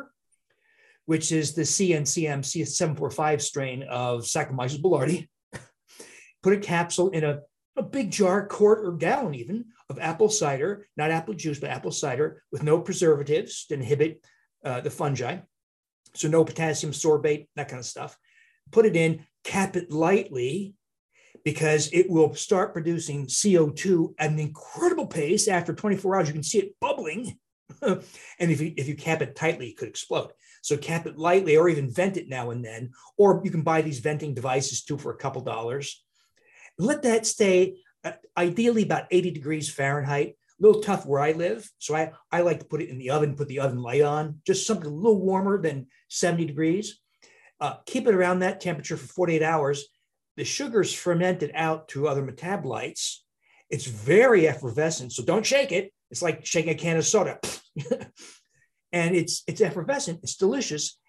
which is the C N C M C seven forty-five strain of Saccharomyces boulardii. Put a capsule in a, a big jar, quart or gallon even, of apple cider, not apple juice, but apple cider with no preservatives to inhibit uh, the fungi. So no potassium sorbate, that kind of stuff. Put it in, cap it lightly, because it will start producing C O two at an incredible pace. After twenty-four hours, you can see it bubbling. And if you, if you cap it tightly, it could explode. So cap it lightly, or even vent it now and then. Or you can buy these venting devices too for a couple dollars. Let that stay uh, ideally about eighty degrees Fahrenheit. A little tough where I live. So I, I like to put it in the oven, put the oven light on, just something a little warmer than seventy degrees. Uh, keep it around that temperature for forty-eight hours. The sugar's fermented out to other metabolites. It's very effervescent, so don't shake it. It's like shaking a can of soda. And it's, it's effervescent, it's delicious,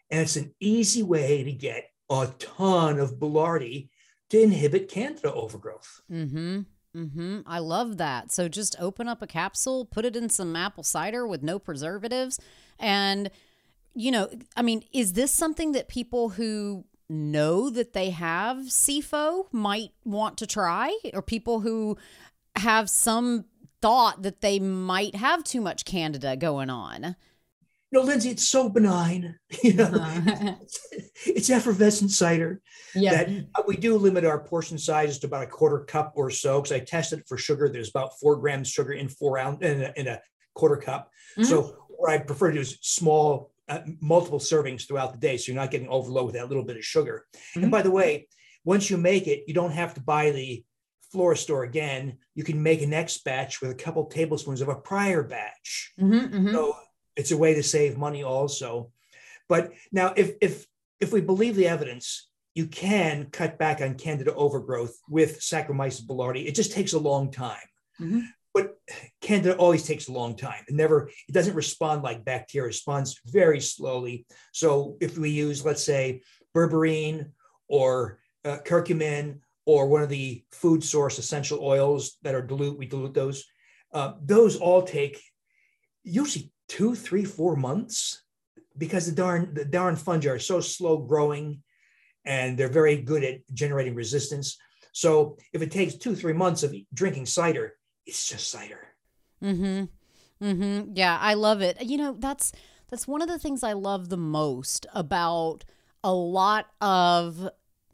And it's an easy way to get a ton of Boulardii to inhibit Candida overgrowth. Mm-hmm. Mm-hmm. I love that. So just open up a capsule, put it in some apple cider with no preservatives. And, you know, I mean, is this something that people who know that they have C F O might want to try, or people who have some thought that they might have too much Candida going on? You know, Lindsay, it's so benign. You know, uh-huh. it's, it's effervescent cider. Yeah. That we do limit our portion sizes to about a quarter cup or so, because I tested for sugar. There's about four grams sugar in four ounce in a, in a quarter cup. Mm-hmm. So what I prefer to do is small, uh, multiple servings throughout the day, so you're not getting overloaded with that little bit of sugar. Mm-hmm. And by the way, once you make it, you don't have to buy the Floristore again. You can make a next batch with a couple tablespoons of a prior batch. Mm-hmm, mm-hmm. So it's a way to save money also. But now, if if if we believe the evidence, you can cut back on Candida overgrowth with Saccharomyces boulardii. It just takes a long time. Mm-hmm. But Candida always takes a long time. It never, it doesn't respond like bacteria. It responds very slowly. So if we use, let's say, berberine or uh, curcumin or one of the food source essential oils that are dilute, we dilute those. Uh, those all take usually two, three, four months, because the darn the darn fungi are so slow growing, and they're very good at generating resistance. So if it takes two, three months of drinking cider, it's just cider. Mm-hmm. Mm-hmm. Yeah, I love it. You know, that's that's one of the things I love the most about a lot of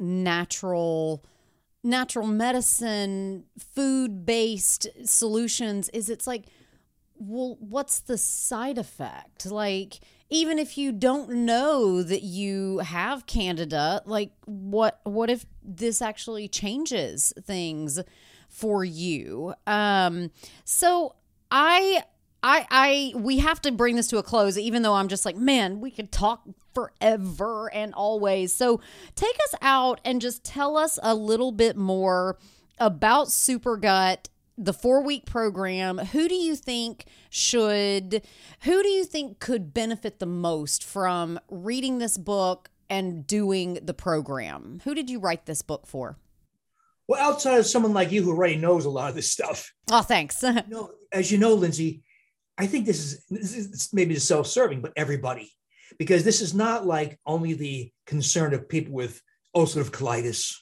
natural natural medicine, food-based solutions is it's like, well, what's the side effect? Like, even if you don't know that you have Candida, like what what if this actually changes things for you? Um, so I I I we have to bring this to a close, even though I'm just like, man, we could talk forever and always. So take us out and just tell us a little bit more about Supergut, the four-week program. Who do you think should, who do you think could benefit the most from reading this book and doing the program? Who did you write this book for? Well, outside of someone like you who already knows a lot of this stuff. Oh, thanks. you know, as you know, Lindsay, I think this is, this is maybe self-serving, but everybody, because this is not like only the concern of people with ulcerative colitis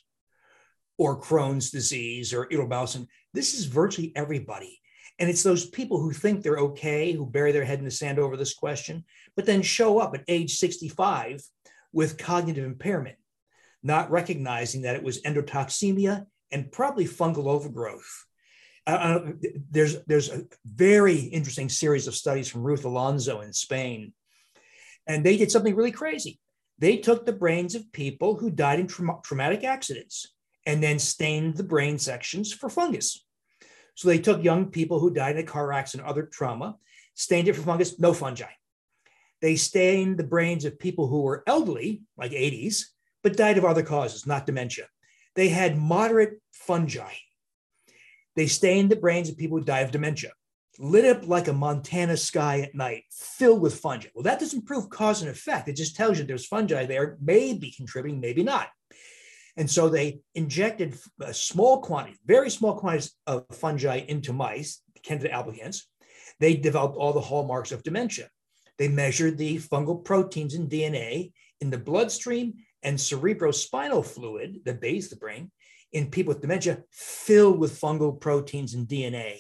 or Crohn's disease or irritable bowel syndrome. This is virtually everybody. And it's those people who think they're okay, who bury their head in the sand over this question, but then show up at age sixty-five with cognitive impairment, not recognizing that it was endotoxemia and probably fungal overgrowth. Uh, there's, there's a very interesting series of studies from Ruth Alonso in Spain, and they did something really crazy. They took the brains of people who died in tra- traumatic accidents and then stained the brain sections for fungus. So they took young people who died in a car accident, other trauma, stained it for fungus, no fungi. They stained the brains of people who were elderly, like eighties, but died of other causes, not dementia. They had moderate fungi. They stained the brains of people who died of dementia, lit up like a Montana sky at night, filled with fungi. Well, that doesn't prove cause and effect. It just tells you there's fungi there, maybe contributing, maybe not. And so they injected a small quantity, very small quantities of fungi into mice, Candida albicans. They developed all the hallmarks of dementia. They measured the fungal proteins in D N A in the bloodstream and cerebrospinal fluid that bathes the brain in people with dementia, filled with fungal proteins and D N A.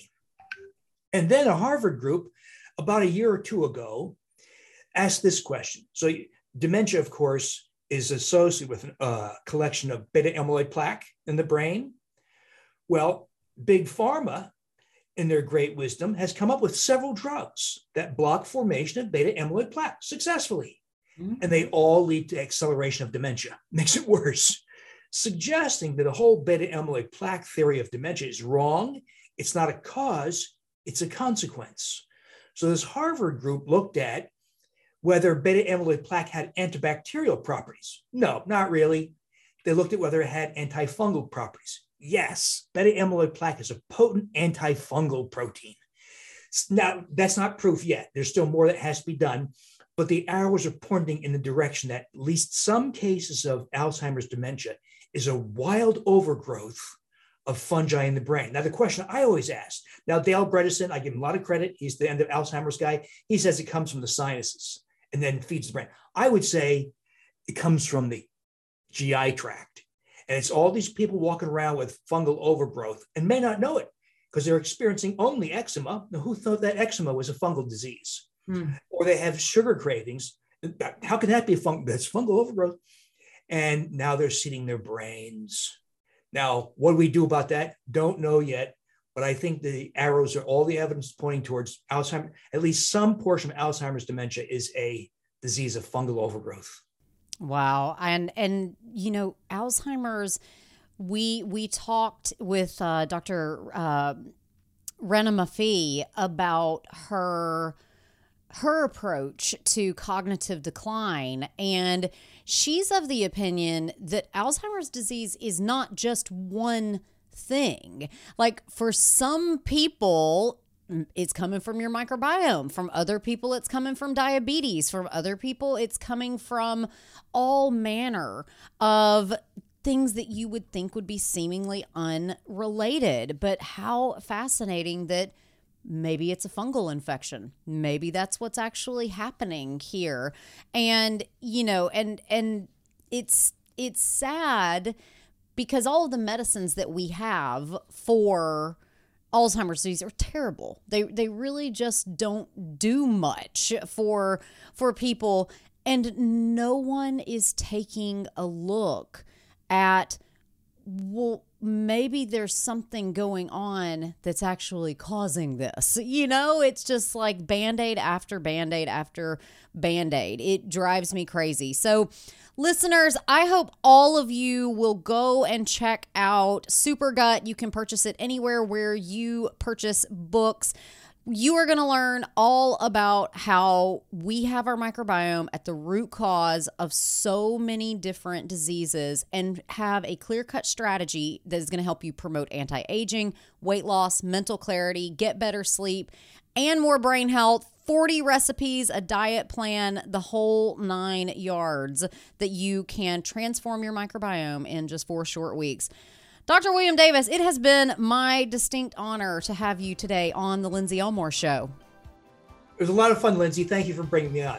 And then a Harvard group, about a year or two ago, asked this question. So dementia, of course, is associated with a uh, collection of beta amyloid plaque in the brain. Well, Big Pharma, in their great wisdom, has come up with several drugs that block formation of beta amyloid plaque successfully. Mm-hmm. And they all lead to acceleration of dementia, makes it worse, suggesting that the whole beta amyloid plaque theory of dementia is wrong. It's not a cause, it's a consequence. So this Harvard group looked at whether beta amyloid plaque had antibacterial properties. No, not really. They looked at whether it had antifungal properties. Yes, beta amyloid plaque is a potent antifungal protein. Now, that's not proof yet. There's still more that has to be done, but the arrows are pointing in the direction that at least some cases of Alzheimer's dementia is a wild overgrowth of fungi in the brain. Now, the question I always ask, now Dale Bredesen, I give him a lot of credit. He's the end of Alzheimer's guy. He says it comes from the sinuses and then feeds the brain. I would say it comes from the G I tract. And it's all these people walking around with fungal overgrowth and may not know it because they're experiencing only eczema. Now, who thought that eczema was a fungal disease? Hmm. Or they have sugar cravings. How can that be a fungal? That's fungal overgrowth. And now they're seeding their brains. Now, what do we do about that? Don't know yet. But I think the arrows are all the evidence pointing towards Alzheimer's. At least some portion of Alzheimer's dementia is a disease of fungal overgrowth. Wow. And, and you know, Alzheimer's, we we talked with uh, Doctor Uh, Rena Maffei about her her approach to cognitive decline. And she's of the opinion that Alzheimer's disease is not just one thing. Like for some people, it's coming from your microbiome. From other people, it's coming from diabetes. From other people, it's coming from all manner of things that you would think would be seemingly unrelated. But how fascinating that maybe it's a fungal infection. Maybe that's what's actually happening here. And, you know, and and it's it's sad because all of the medicines that we have for Alzheimer's disease are terrible. They they really just don't do much for for people, and no one is taking a look at, well, maybe there's something going on that's actually causing this. You know, it's just like Band-Aid after Band-Aid after Band-Aid. It drives me crazy. So listeners, I hope all of you will go and check out Supergut. You can purchase it anywhere where you purchase books. You are going to learn all about how we have our microbiome at the root cause of so many different diseases and have a clear-cut strategy that is going to help you promote anti-aging, weight loss, mental clarity, get better sleep, and more brain health. forty recipes, a diet plan, the whole nine yards that you can transform your microbiome in just four short weeks. Doctor William Davis, it has been my distinct honor to have you today on the Lindsay Elmore Show. It was a lot of fun, Lindsay. Thank you for bringing me on.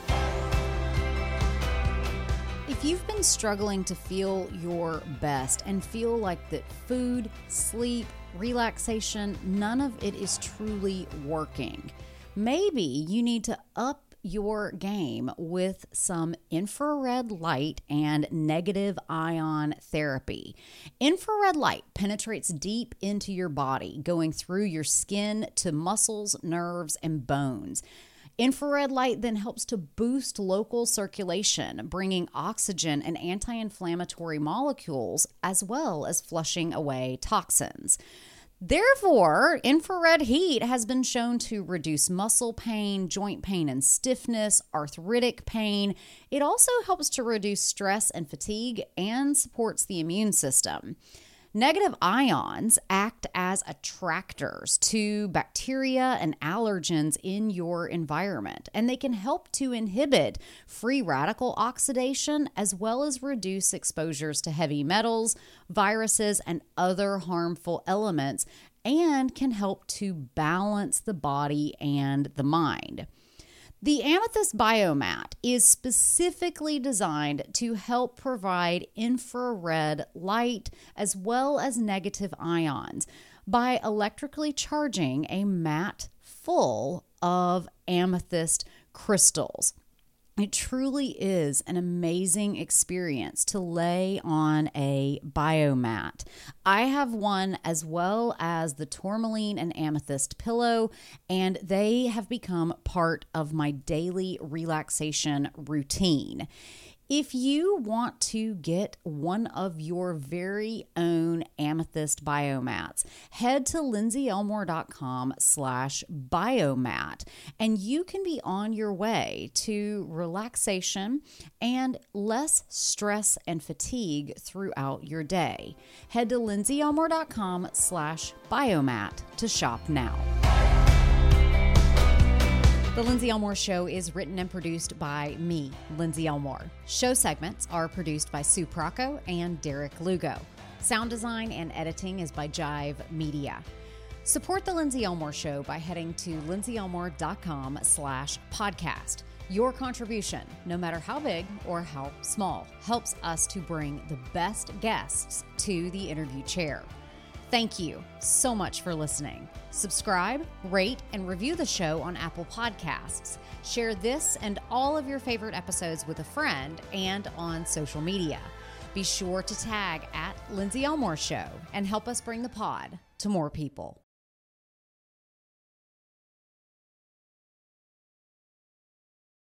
If you've been struggling to feel your best and feel like that food, sleep, relaxation, none of it is truly working, maybe you need to up your game with some infrared light and negative ion therapy. Infrared light penetrates deep into your body, going through your skin to muscles, nerves, and bones. Infrared light then helps to boost local circulation, bringing oxygen and anti-inflammatory molecules, as well as flushing away toxins. Therefore, infrared heat has been shown to reduce muscle pain, joint pain and stiffness, arthritic pain. It also helps to reduce stress and fatigue and supports the immune system. Negative ions act as attractors to bacteria and allergens in your environment, and they can help to inhibit free radical oxidation as well as reduce exposures to heavy metals, viruses, and other harmful elements, and can help to balance the body and the mind. The Amethyst Biomat is specifically designed to help provide infrared light as well as negative ions by electrically charging a mat full of amethyst crystals. It truly is an amazing experience to lay on a biomat. I have one as well as the tourmaline and amethyst pillow, and they have become part of my daily relaxation routine. If you want to get one of your very own amethyst biomats, head to lindsayelmore.com slash biomat, and you can be on your way to relaxation and less stress and fatigue throughout your day. Head to lindsayelmore.com slash biomat to shop now. The Lindsay Elmore Show is written and produced by me, Lindsay Elmore. Show segments are produced by Sue Procco and Derek Lugo. Sound design and editing is by Jive Media. Support The Lindsay Elmore Show by heading to lindsayelmore.com slash podcast. Your contribution, no matter how big or how small, helps us to bring the best guests to the interview chair. Thank you so much for listening. Subscribe, rate, and review the show on Apple Podcasts. Share this and all of your favorite episodes with a friend and on social media. Be sure to tag at Lindsay Elmore Show and help us bring the pod to more people.